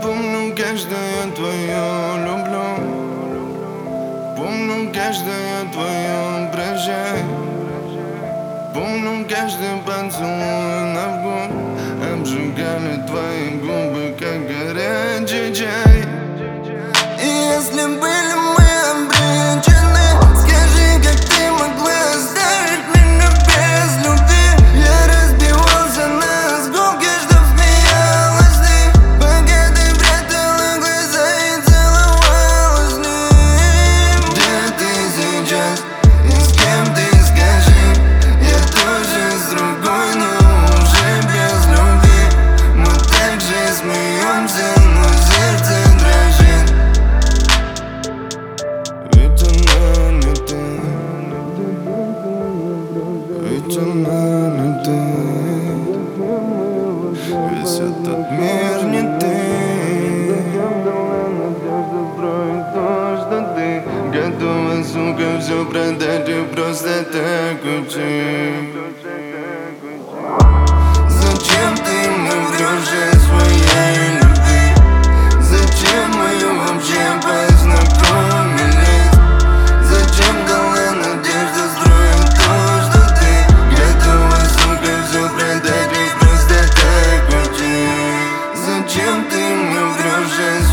помню каждое твое люблю, помню каждое твое прощай, помню каждый поцелуй на вкус. Обжигали твои губы, как горячий чай. И если были мы обречены, скажи, как ты могла оставить меня без любви? Я разбивался на осколки, чтоб смеялась ты, пока ты прятала глаза и целовалась с ним. Где ты сейчас и с кем ты, скажи? Я тоже с другой, но уже без любви. Мы так же смеемся, но сердце дрожит. Ведь она не ты, ведь она не ты, весь этот мир не ты. Готова, сука, все продать и просто так уйти. Зачем ты мне врешь о своей любви? Зачем мы вообще познакомились? Зачем дала надежда строить то, что ты готова, сука, все продать и просто так уйти? Зачем ты мне врешь о